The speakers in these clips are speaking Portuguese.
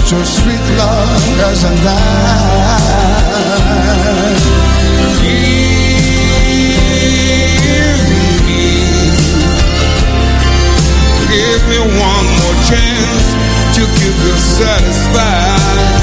your sweet love as a night. Give me one more chance to keep you satisfied.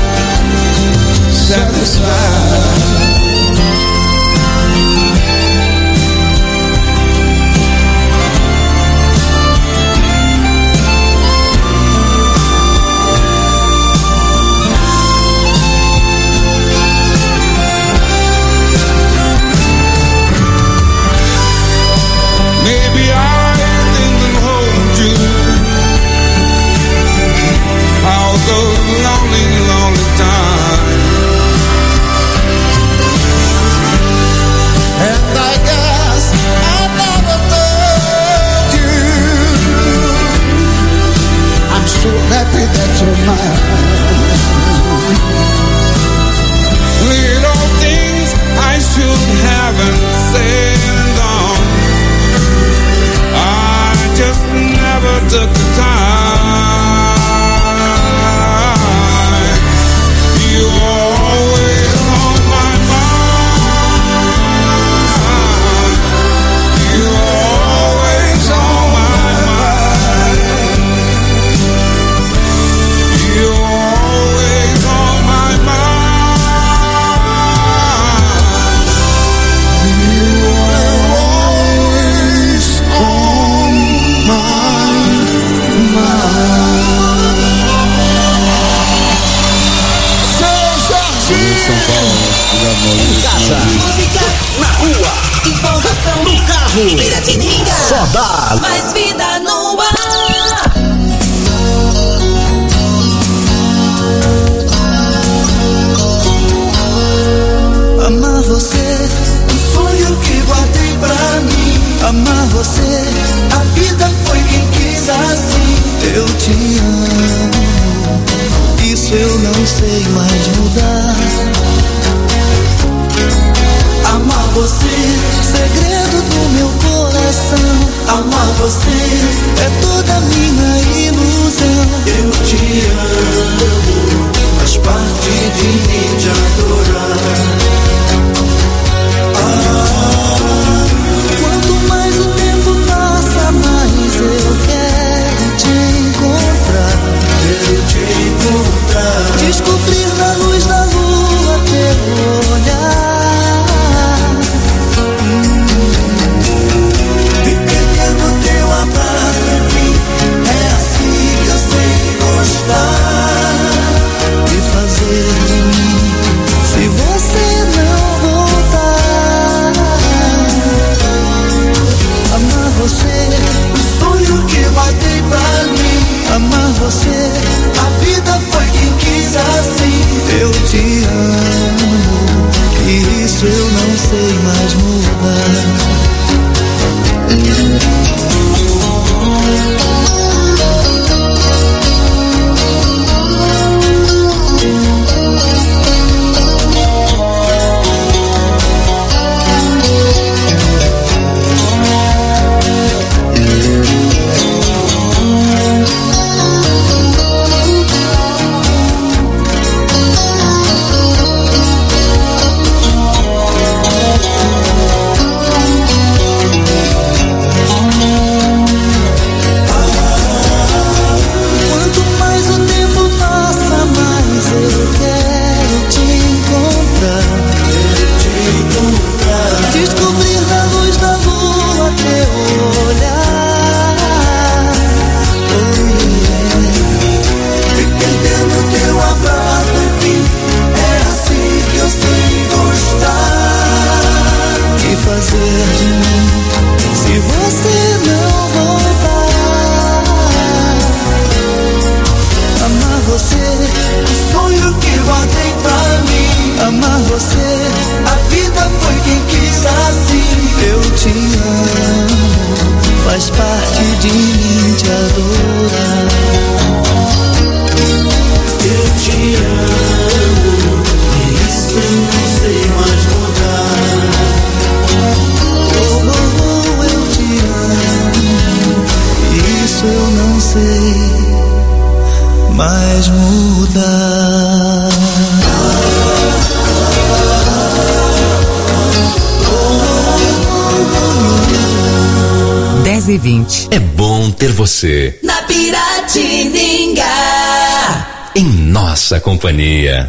Maybe I didn't hold you all those lonely, lonely times. And I guess I never told you I'm so happy that you're mine. Little things I should haven't said and done, I just never took the time. You're always on my mind. You're always on my mind. You're always on my mind. You're always on my São Paulo, em casa, música na rua, informação no carro, Piratininga, só dá mais vida no ar. Amar você, um sonho que guardei pra mim. Amar você, a vida foi quem quis assim. Eu te amo, isso eu não sei mais mudar. Amar você, segredo do meu coração. Amar você é toda minha ilusão. Eu te amo, faz parte de mim te adorar. Quanto mais o tempo passa, mais eu quero te encontrar. Quero te encontrar. Descobrir na luz da lua teu olhar. Me perder no teu abraço, enfim. É assim que eu sei gostar. E fazer de mim, se você não voltar. Amar você, o sonho que guardei pra mim. Amar você, a vida foi quem quis assim. Eu te amo, e isso eu não sei mais mudar. mais mudar. 10h20. É bom ter você na Piratininga, em nossa companhia.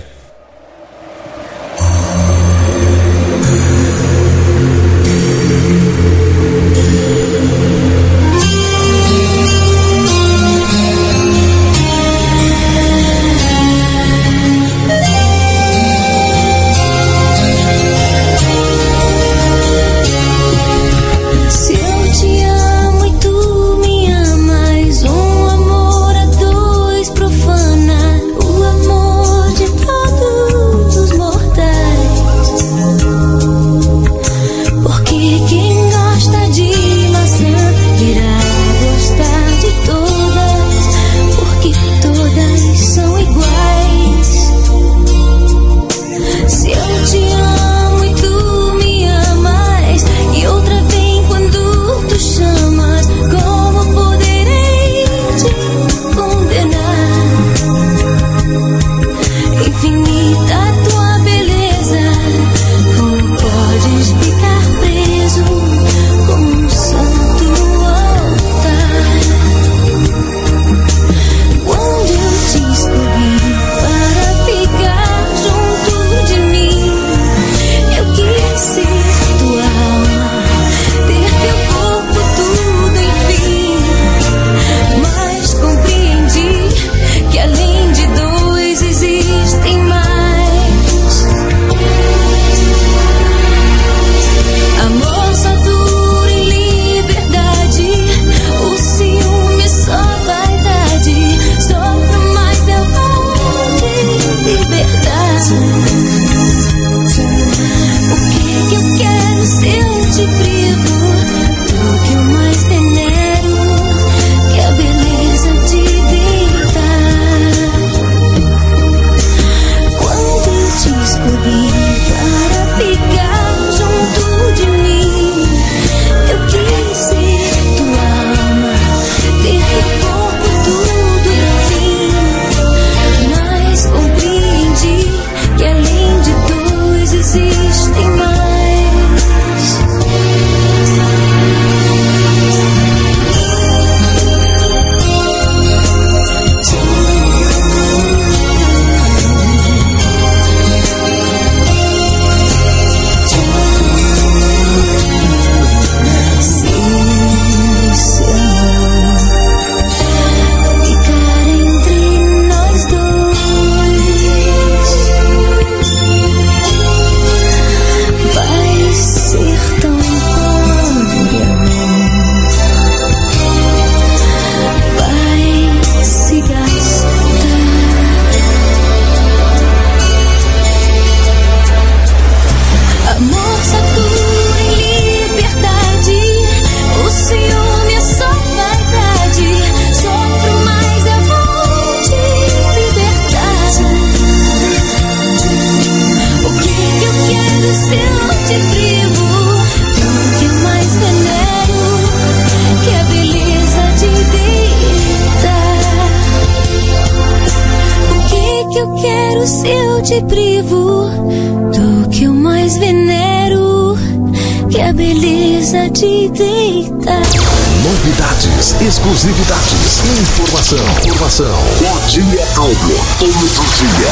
Novidades, exclusividades, informação. O dia é algo, todo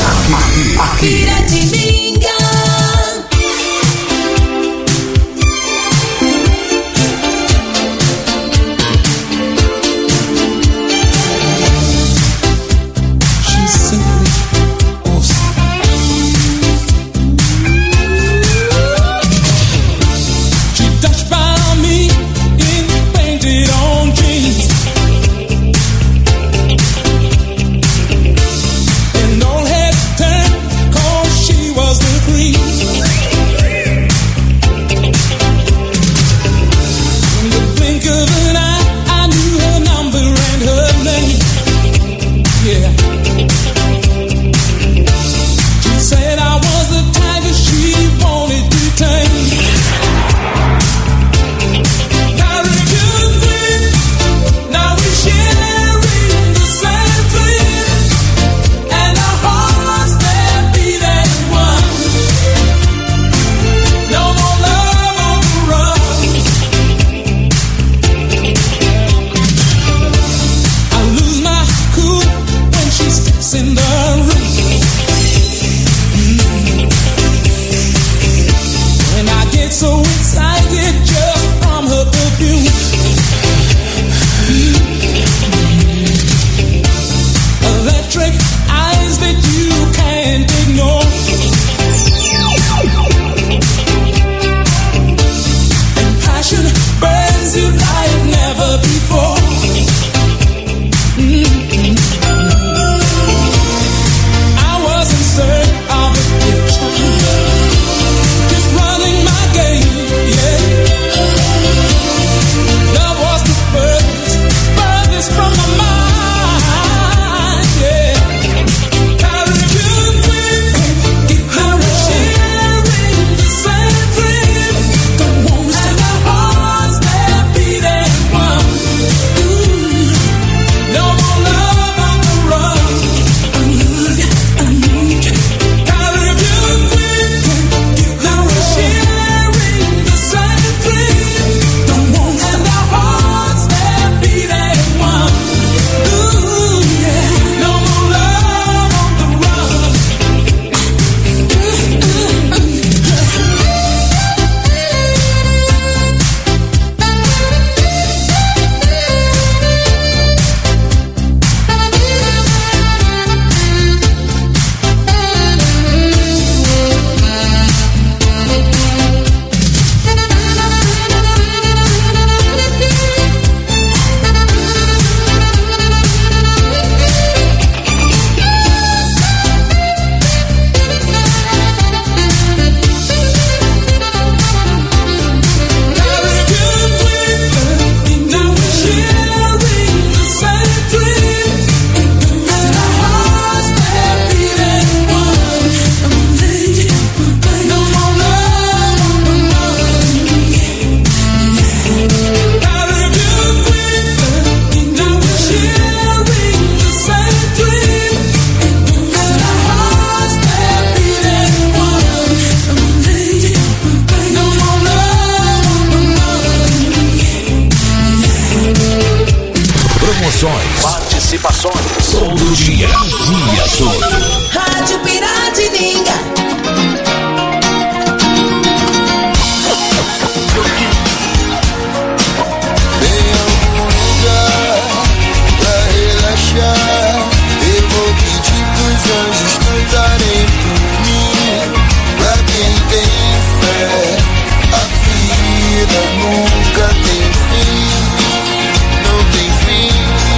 dia. Aqui. Piratininga. Was Participações todo dia todo. Rádio Piratininga. Em algum lugar pra relaxar, eu vou pedir pros anjos cantarem por mim. Pra quem tem fé, a vida nunca tem fim. Não tem fim.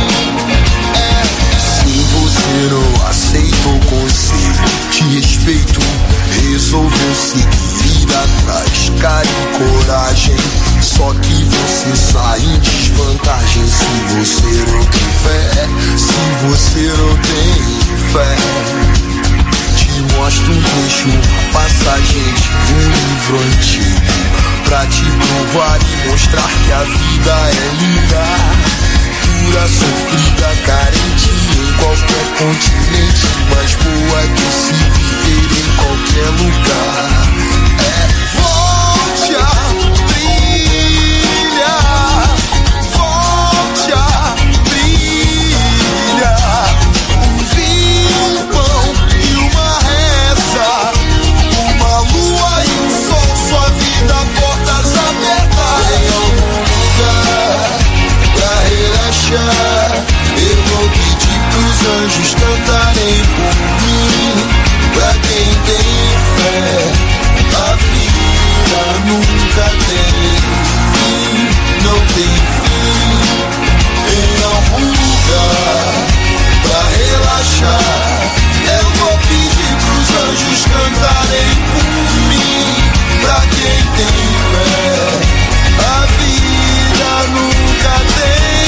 Se não aceita o conselho, te respeito, resolveu seguir, ir atrás, cara e coragem. Só que você sai em desvantagem se você não tem fé, se você não tem fé. Te mostro um trecho, uma passagem de um livro antigo, pra te provar e mostrar que a vida é linda. Pura, sofrida, carente em qualquer continente, mas boa de se viver em qualquer lugar. Volte a brilhar, volte a brilhar. Um vinho, um pão e uma reza, uma lua e um sol, sua vida, portas abertas. Em algum lugar pra relaxar, eu vou pedir pros anjos cantarem por mim. Pra quem tem fé, a vida nunca tem fim, não tem fim. Em algum lugar pra relaxar, eu vou pedir pros anjos cantarem por mim. Pra quem tem fé, a vida nunca tem.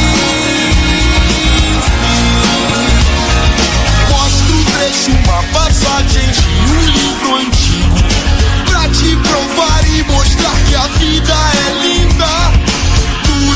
Uma passagem de um livro antigo, pra te provar e mostrar que a vida é linda.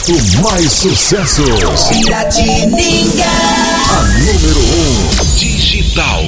mais sucessos. Piratininga. A número 1 digital.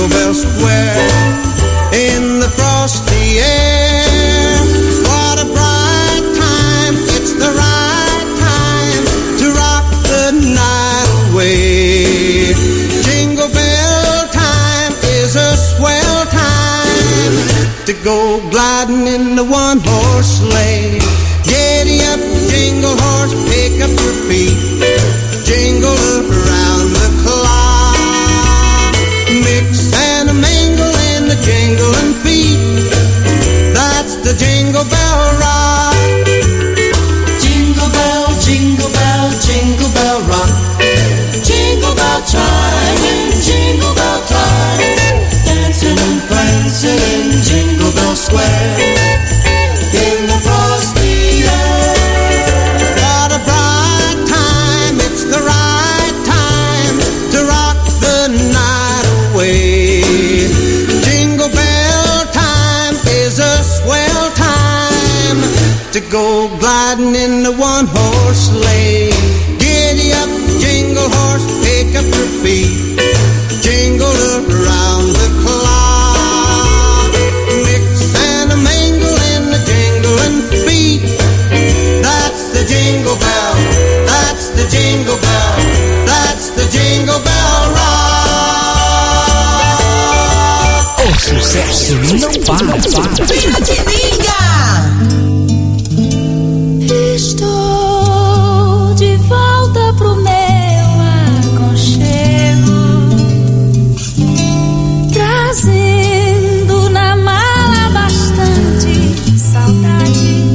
Jingle Bell Square in the frosty air. What a bright time, it's the right time to rock the night away. Jingle bell time is a swell time to go gliding in the one-horse sleigh. Giddy up, jingle horse, pick up your feet, jingle around the clock. Mix and a mingle in the jingling feet, that's the Jingle Bell Rock. Jingle bell, jingle bell, jingle bell rock. Jingle bell chime in Jingle Bell time, dancing and prancing in Jingle Bell Square in the frosty air. What a bright time, it's the right time to rock the night away. Jingle bell time is a swell time to go gliding in the one-horse sleigh. Giddy up, jingle horse, pick up your feet, jingle around the clock. Mix and a mingle in the jingling feet, that's the Jingle Bell, that's the Jingle Bell, that's the Jingle Bell Rock. O sucesso não para. Estou de volta pro meu aconchego, trazendo na mala bastante saudade,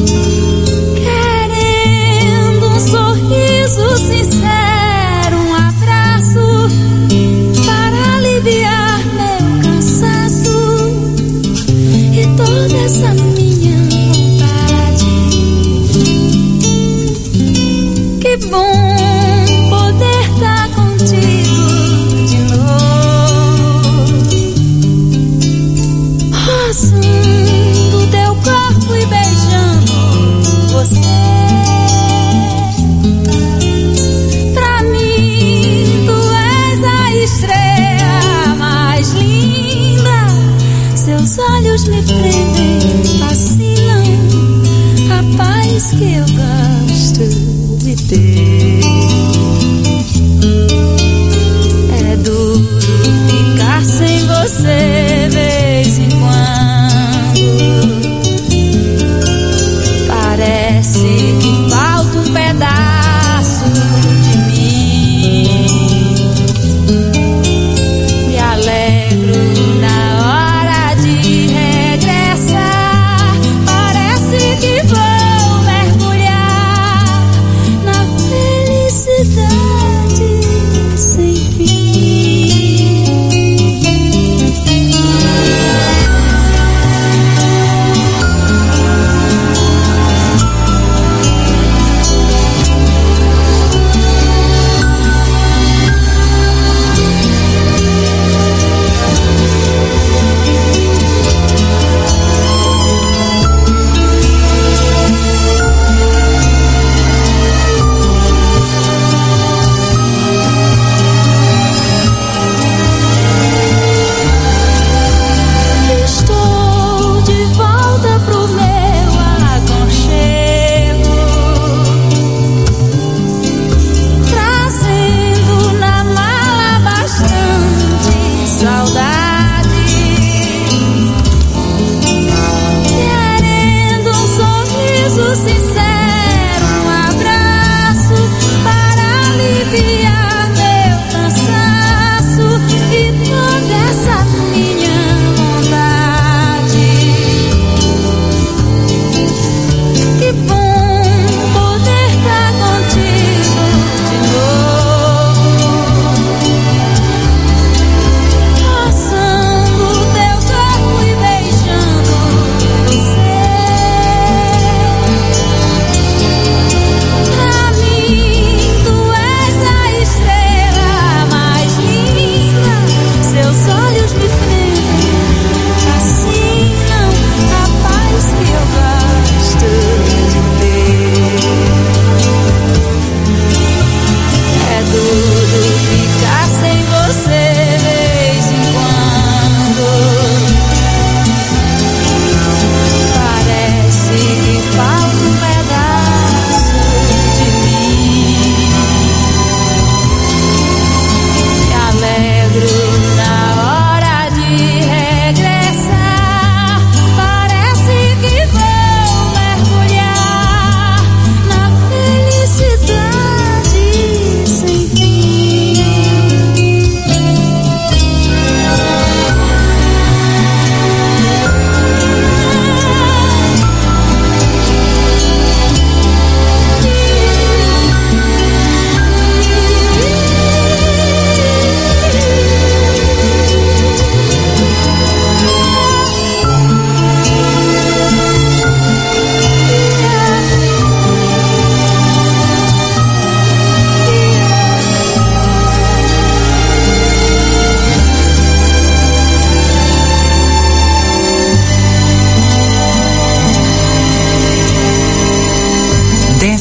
querendo um sorriso sincero, um abraço para aliviar meu cansaço e toda essa minha vontade. Que bom poder estar contigo de novo, roçando teu corpo e beijando você. Pra mim tu és a estrela mais linda, seus olhos me prendem, fascinam, a paz que eu gosto de ter. É duro ficar sem você vez em quando, parece que falta um pedaço de mim. Me alegro na hora de regressar, parece que vou mergulhar na felicidade sem fim. Estou de volta pro meu aconchego, trazendo na mala bastante saudade, querendo um sorriso sincero, um abraço para aliviar meu cansaço e toda essa minha vontade. Que bom poder estar contigo de novo, roçando teu corpo e beijando você.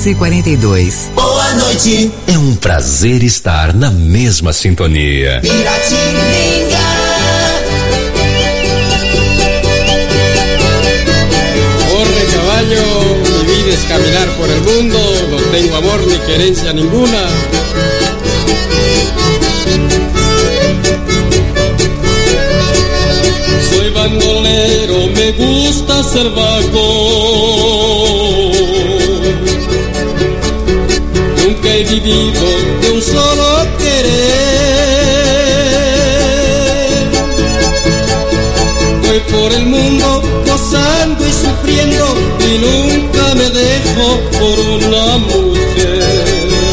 11:42. Boa noite. É um prazer estar na mesma sintonia. Piratininga. Corre caballo, mi vida es caminar por el mundo, no tengo amor ni querencia ninguna. Soy bandolero, me gusta ser vago. Nunca he vivido de un solo querer. Voy por el mundo gozando y sufriendo y nunca me dejo por una mujer.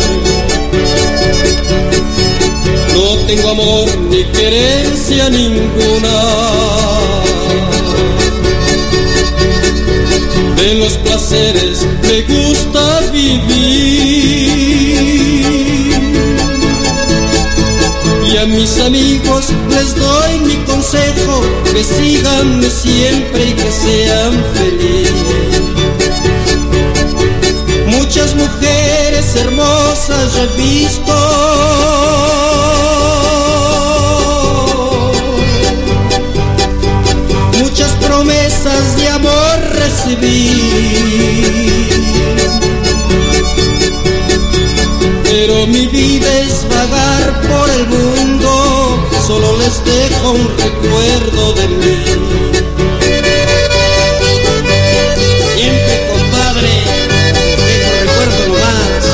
No tengo amor ni querencia ninguna. De los placeres me gusta vivir. Y a mis amigos les doy mi consejo, que sigan siempre y que sean felices. Muchas mujeres hermosas he visto, muchas promesas de amor recibí, pero mi vida es vagar por el mundo, solo les dejo un recuerdo de mí. Siempre, compadre, dejo recuerdo nomás.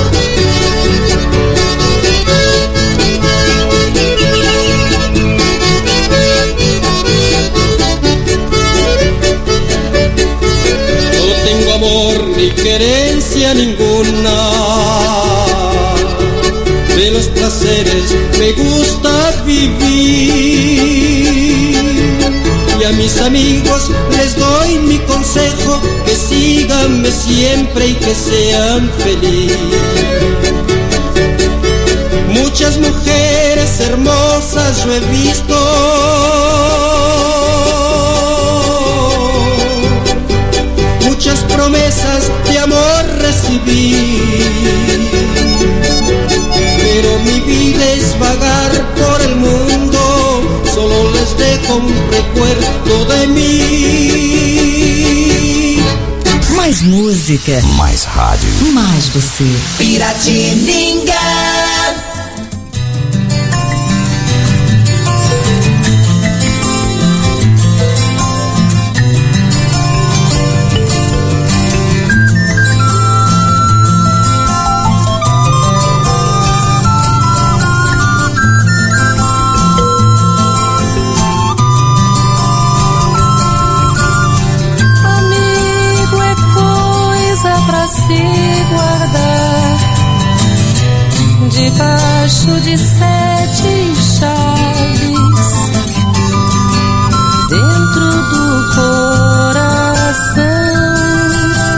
No tengo amor ni querencia ninguna. De los placeres me gusta vivir. Y a mis amigos les doy mi consejo, que síganme siempre y que sean felices. Muchas mujeres hermosas yo he visto, muchas promesas de amor recibí, pero mi vida es vagar por el mundo, solo les dejo un recuerdo de mí. Mais música, Mais rádio, mais você. Piratininga. Debaixo de 7 chaves, dentro do coração,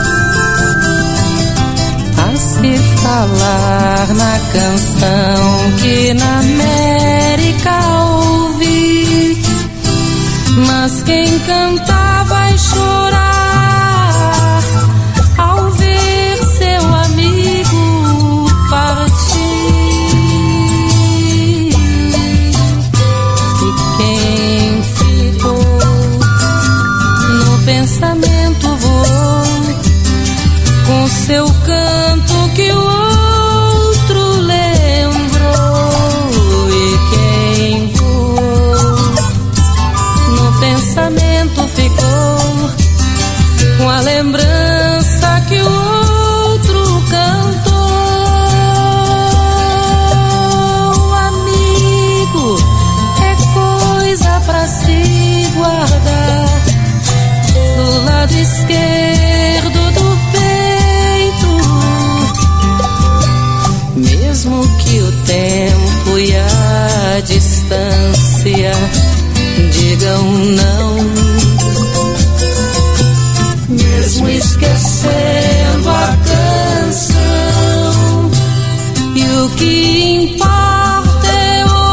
a se falar na canção que na América ouvi, mas quem canta vai chorar ao ver seu amigo partir. Pensamento voou com seu canto que o outro lembrou, e quem voou no pensamento ficou com a lembrança que o outro cantou. Amigo é coisa pra se guardar do lado esquerdo do peito, mesmo que o tempo e a distância digam não, mesmo esquecendo a canção, e o que importa é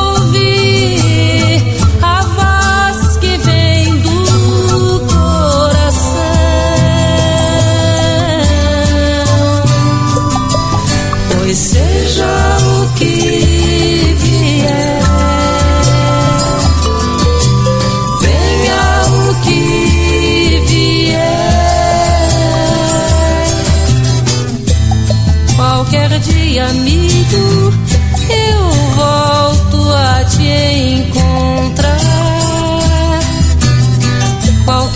ouvir a voz que vem do coração.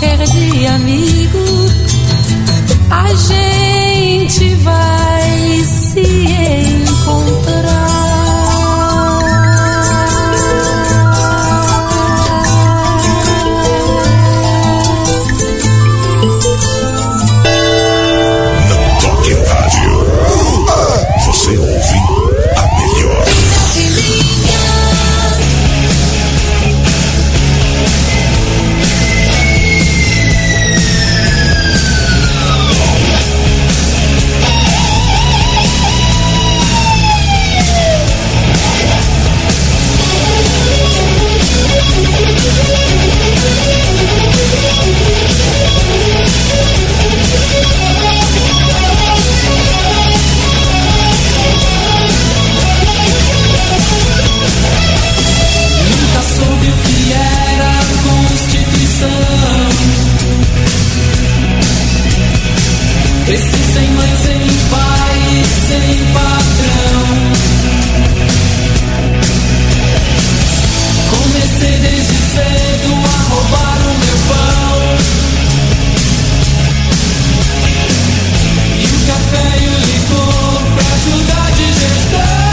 qualquer dia, amigo, a gente vai se encontrar. Não toque o rádio. Você ouve a melhor. Cresci sem mãe, sem pai, sem patrão. Comecei desde cedo a roubar o meu pão. E o café e o licor pra ajudar a digestão.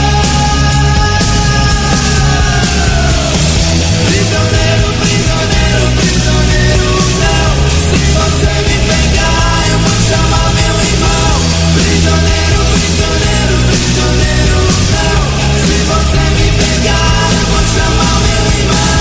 Prisioneiro, prisioneiro, prisioneiro, não. Se você me pegar, eu vou chamar meu irmão. Prisioneiro, prisioneiro, prisioneiro, não. Se você me pegar, eu vou chamar meu irmão.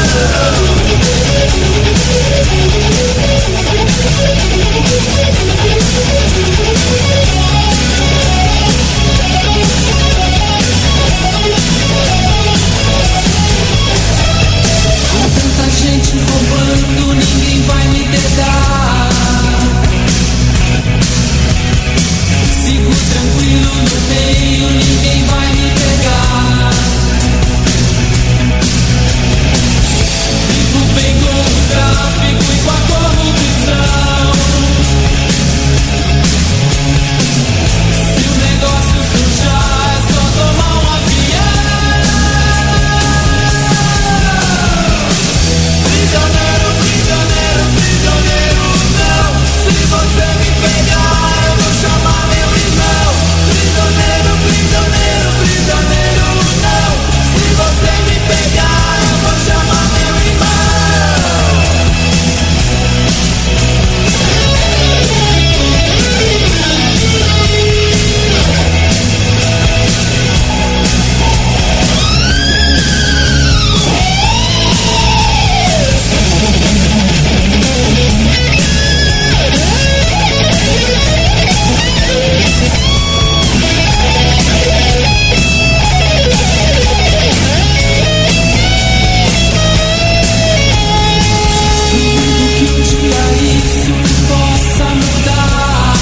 Com tanta gente roubando, ninguém vai me dedar. Sigo tranquilo no meio, ninguém vai me pegar. Vivo bem com o tráfico e com a corrupção. Se o negócio sujar, é só tomar um avião. Prisioneiro, prisioneiro, prisioneiro, não. Se você me pegar, eu vou chamar meu irmão. Prisioneiro, prisioneiro, prisioneiro, não. Se você me pegar, eu vou chamar meu irmão. Duvido que um dia isso possa mudar.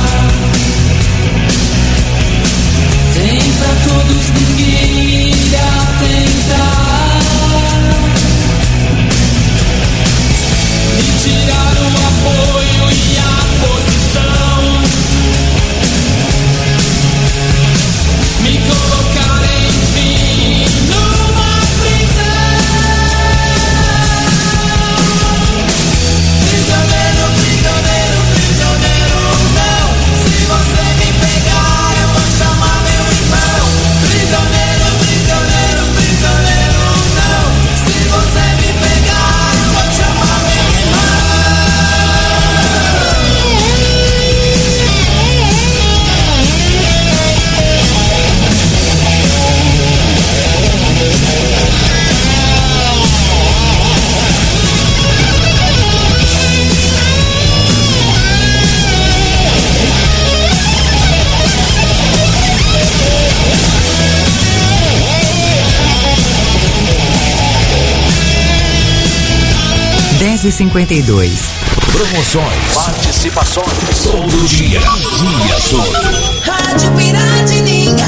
Tem pra todos, ninguém irá tentar me tirar o apoio e a posição, me colocar enfim numa prisão. Prisioneiro, prisioneiro, prisioneiro, não. Se você me pegar, eu vou chamar meu irmão. Prisioneiro, prisioneiro, prisioneiro, não. Se você me pegar, eu vou chamar meu irmão. e 52. Promoções, participações, todo dia, dia todo. Rádio Piratininga.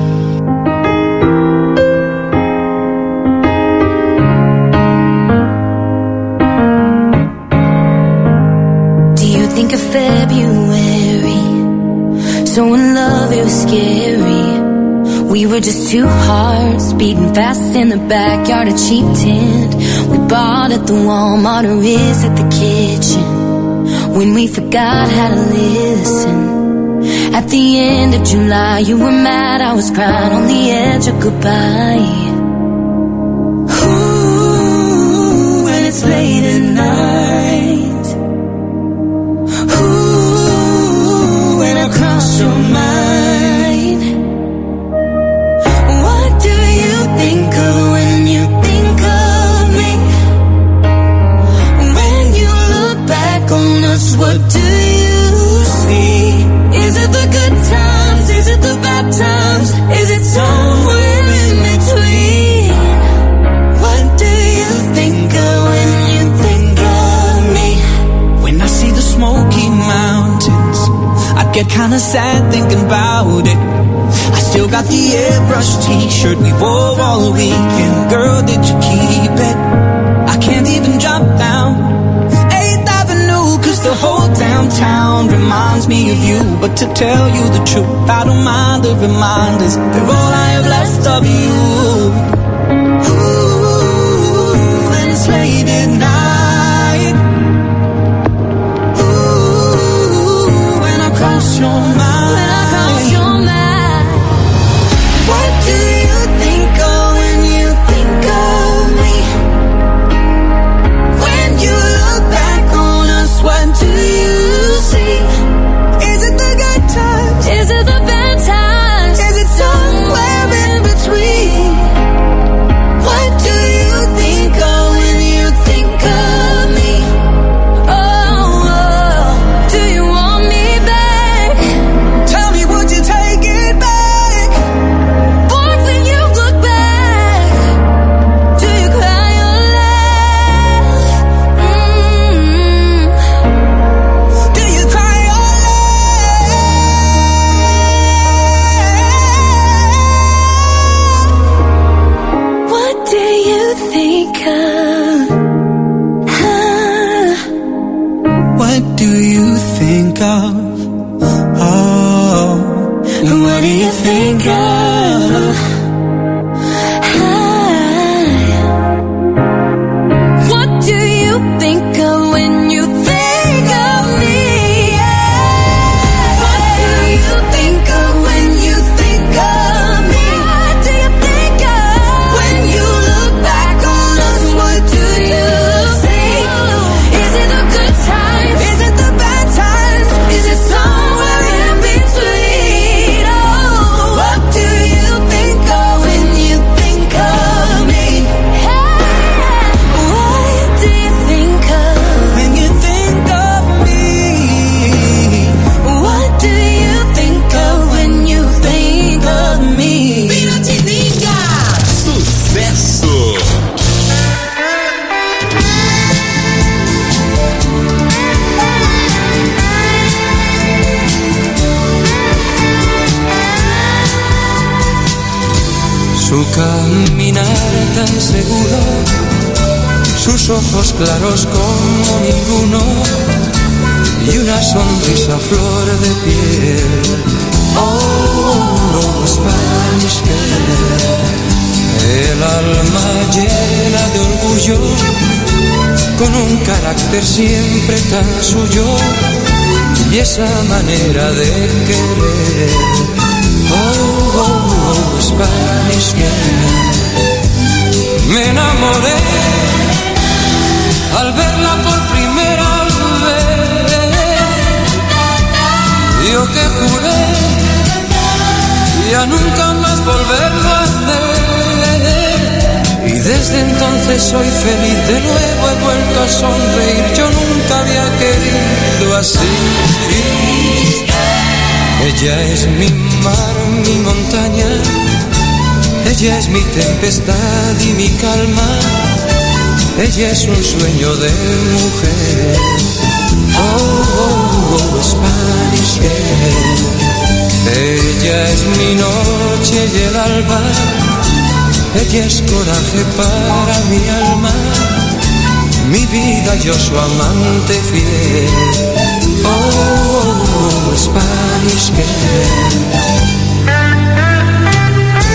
Do you think of February? So in love it was scary. We were just two hearts beating fast in the backyard, a cheap tent we bought at the Walmart or is at the kitchen. When we forgot how to listen, at the end of July, you were mad, I was crying on the edge of goodbye. Ooh, when it's late at night. Ooh, when I cross your mind. What do you think of when you think of me? When you look back on us, what do you see? Is it the good times? Is it the bad times? Is it somewhere in between? What do you think of when you think of me? When I see the Smoky Mountains, I get kinda sad thinking about it. I still got the airbrush t-shirt we wore all weekend. Girl, did you keep it? I can't even drop down 8th Avenue, cause the whole downtown reminds me of you. But to tell you the truth, I don't mind the reminders, they're all I have left of you. Ooh, when it's late at night. Ooh, when I cross your mind. When I cross your mind. What do you think of when you think of me? When you look back on us, what do you see? Is it the good times? Is it the bad times? Is it somewhere in between? What do you think of when you think of me? Oh, oh, do you want me back? Tell me, would you take it back? Boy, when you look back, do you cry or laugh? Do you cry or laugh? What do you think of? What do you think of? Oh, What do you think of? What do you think of when you think of me? What do you think of when you think of me? What do you think of when you look back on us? What do you see? Is it the good times? is it the bad times? Is it somewhere in between? Oh, what do you think of when you think of me? What do you think of? When you think of me, What do you think of when you think of me? Piratininga. Sucesso! Su caminar tan seguro, sus ojos claros como ninguno, y una sonrisa flor de piel. Oh, Spanish girl. El alma llena de orgullo, con un carácter siempre tan suyo, y esa manera de querer. Oh, Spanish girl. Me enamoré al verla por primera vez. Yo que juré ya nunca más volverlo a hacer. Y desde entonces soy feliz, de nuevo he vuelto a sonreír. Yo nunca había querido así. Ella es mi mar, mi montaña. Ella es mi tempestad y mi calma. Ella es un sueño de mujer. Oh, Spanish girl. Ella es mi noche y el alba. Ella es coraje para mi alma. Mi vida, yo su amante fiel. Oh, Spanish girl.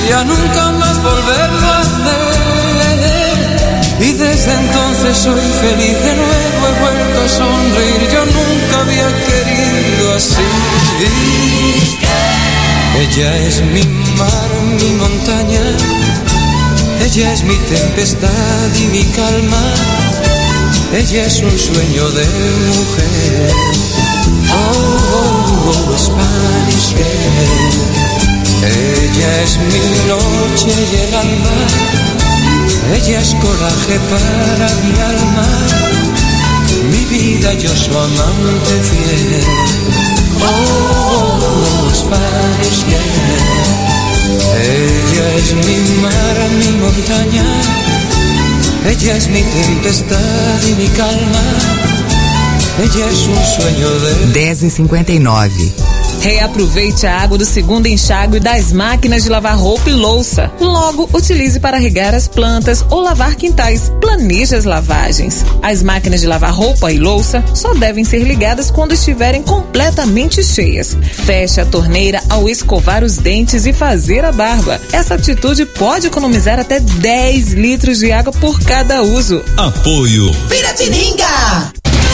ya nunca más volverlo a hacer. Y desde entonces soy feliz de nuevo, he vuelto a sonreír, yo nunca había querido así. Ella es mi mar, mi montaña, ella es mi tempestad y mi calma, ella es un sueño de mujer. Oh, Spanish girl. Ella es mi noche y el alma, ella es coraje para mi alma, mi vida, yo su amante fiel. Oh, Spanish girl. Ella es mi mar, mi montaña, ella es mi tempestad y mi calma, ella es un sueño de... 10h59. Reaproveite a água do segundo enxágue das máquinas de lavar roupa e louça. Logo, utilize para regar as plantas ou lavar quintais. Planeje as lavagens. As máquinas de lavar roupa e louça só devem ser ligadas quando estiverem completamente cheias. Feche a torneira ao escovar os dentes e fazer a barba. Essa atitude pode economizar até 10 litros de água por cada uso. Apoio Piratininga.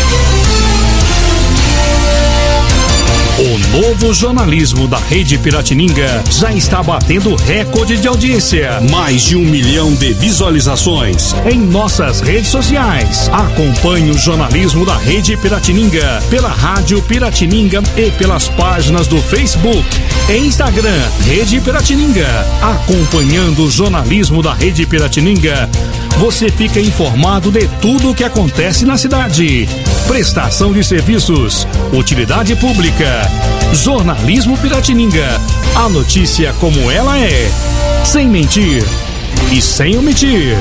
O novo jornalismo da Rede Piratininga já está batendo recorde de audiência. Mais de 1 milhão de visualizações em nossas redes sociais. Acompanhe o jornalismo da Rede Piratininga pela Rádio Piratininga e pelas páginas do Facebook e Instagram Rede Piratininga. Acompanhando o jornalismo da Rede Piratininga, você fica informado de tudo o que acontece na cidade. Prestação de serviços, utilidade pública, jornalismo Piratininga. A notícia como ela é, sem mentir e sem omitir.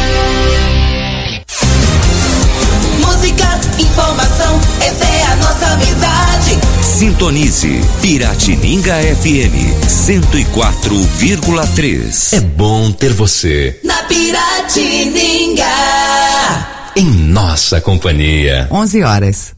Música, informação, essa é a nossa amizade. Sintonize Piratininga FM 104,3. É bom ter você na Piratininga, em nossa companhia. 11h.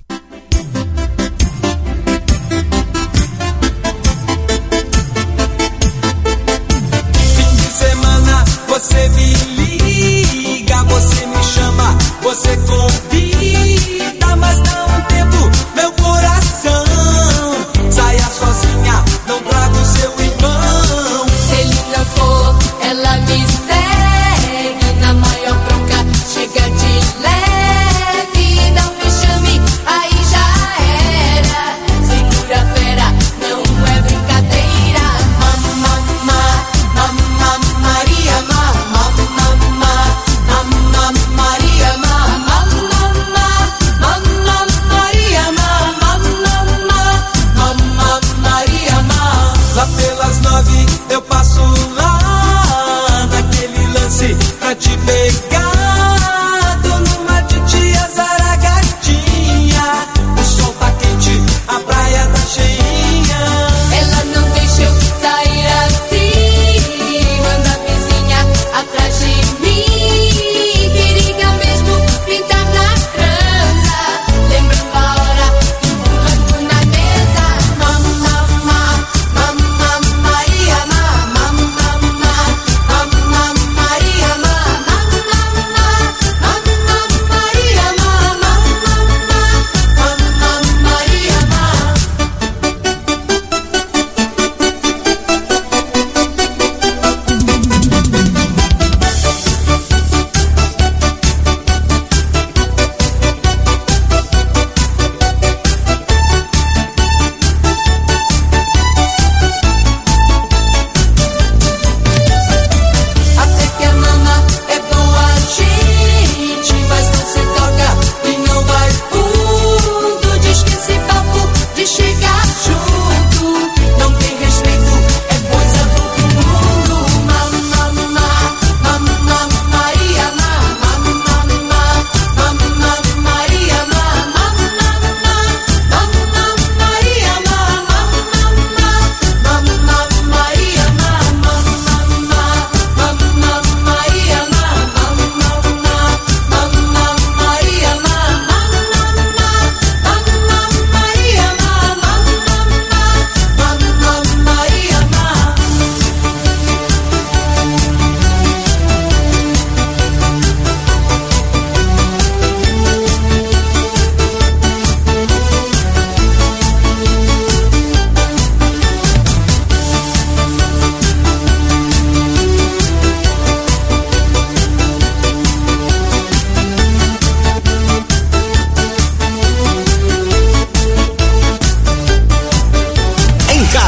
Fim de semana, você me liga, você me chama, você convida, mas não tempo, meu coração. Saia sozinha, não trago seu irmão. Se ele não for, ela me segue na maior bronca. Chega de leve, dá um vexame,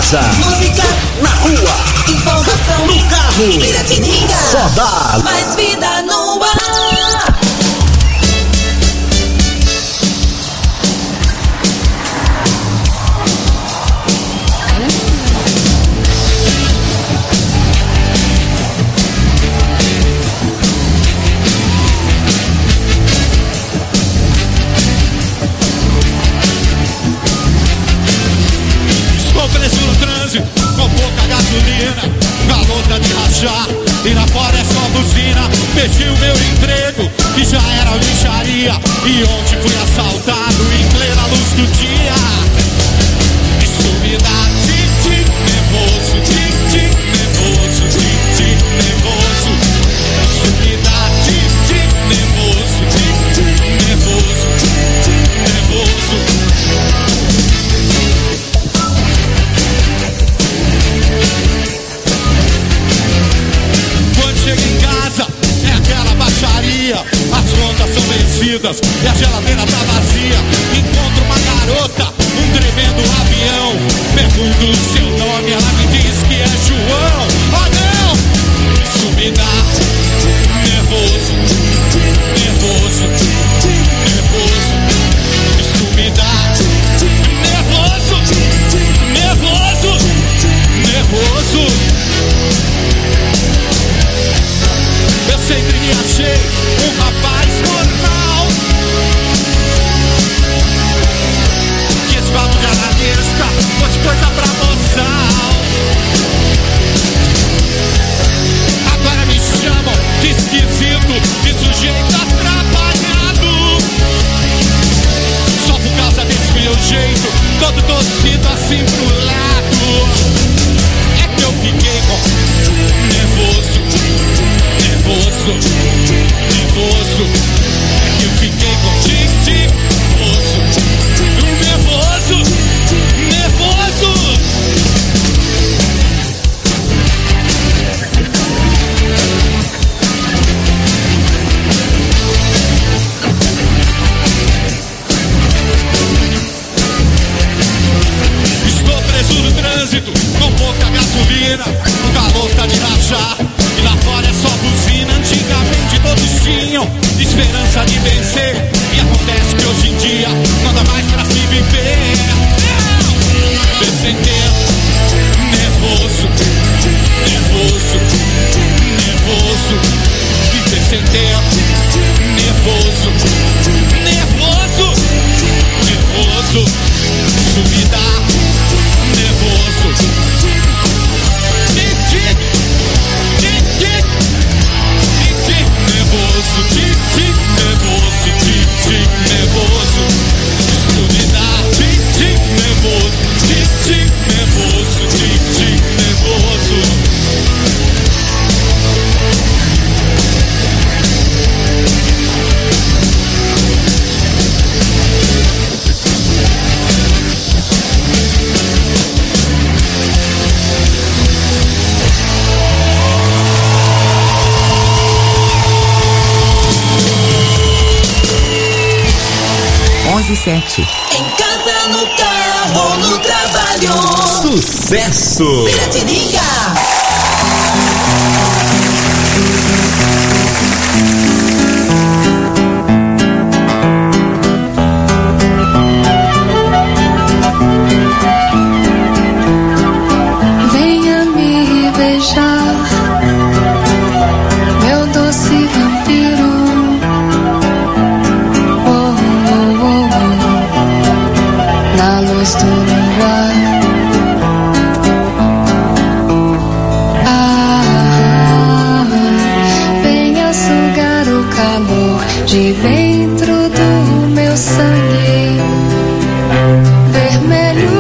casa, música na rua, informação no carro. Piratininga, só dá mais vida no ar. Com pouca gasolina, calor tá de rachar, e lá fora é só buzina. Perdi o meu emprego, que já era lixaria, e ontem fui assaltado em plena luz do dia. Isso me dá tic-tic nervoso, tic-tic nervoso, tic-tic nervoso. Isso me dá tic-tic nervoso, tic-tic nervoso, tic-tic nervoso. Chega em casa, é aquela baixaria. As contas são vencidas e a geladeira tá vazia. Encontro uma garota, um tremendo avião. Pergunto o seu nome, ela me diz que é João. Oh não! Isso me dá nervoso, nervoso, nervoso. Isso me dá nervoso, nervoso, nervoso. Eu sempre me achei um rapaz normal, que esvaldo de analista fosse coisa pra moçal. Agora me chamam de esquisito, de sujeito atrapalhado, só por causa desse meu jeito, todo torcido assim pro lado. É que eu fiquei com nervoso, nervoso, nervoso. É que eu fiquei com tic-tic nervoso, nervoso, nervoso. Estou preso no trânsito, com pouca gasolina, o calor tá de rachar, e lá fora é só buzina. Antigamente todos tinham esperança de vencer, e acontece que hoje em dia não dá mais pra se viver. Defender, nervoso, nervoso, nervoso. E defender, nervoso, nervoso, nervoso. Isso me dá nervoso. Tic-tic, tic-tic, tic-tic nervoso, tic-tic nervoso, tic-tic nervoso. Isso me dá tic-tic nervoso, tic-tic nervoso, tic-tic nervoso. Em casa, no carro, no trabalho. Sucesso! Piratininga! Venha me beijar, meu doce vampiro. Na luz do luar, venha sugar o calor de dentro do meu sangue vermelho,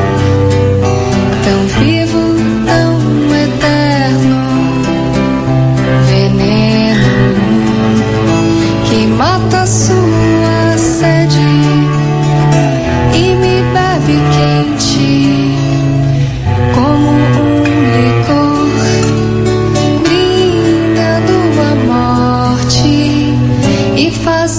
tão vivo, tão eterno, veneno que mata sua sede e me bebe quente como um licor, brindando a morte e faz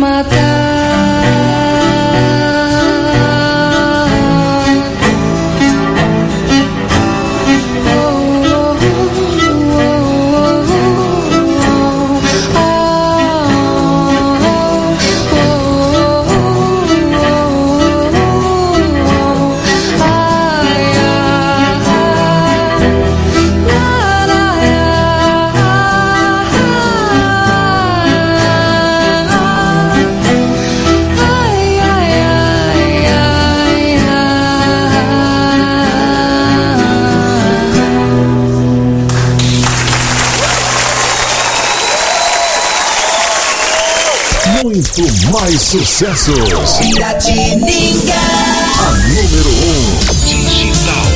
Muito mais sucessos. Piratininga. A número 1 digital.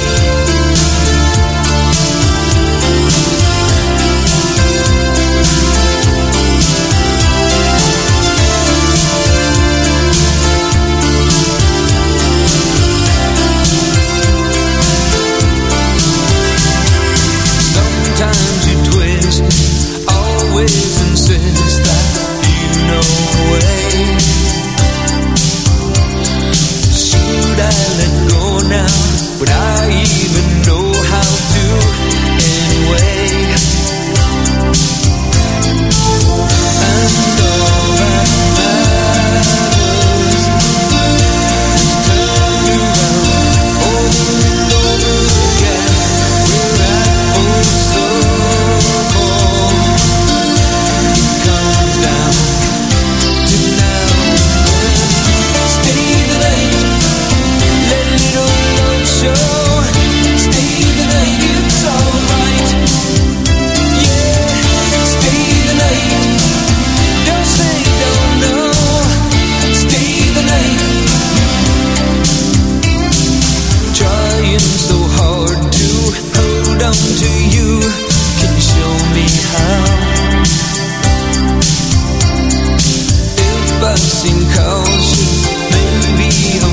Sometimes you twist, always insist that you know way. Should I let go now? Would I even know how to anyway? And all that matters is turn around over and over again. We're at full circle. It comes down to now and then. Stay the night, let little love show. Stay the night, it's alright. Yeah, stay the night. Don't say don't know. Stay the night. Trying so hard to hold on to you. Can you show me how? If I seem cautious, maybe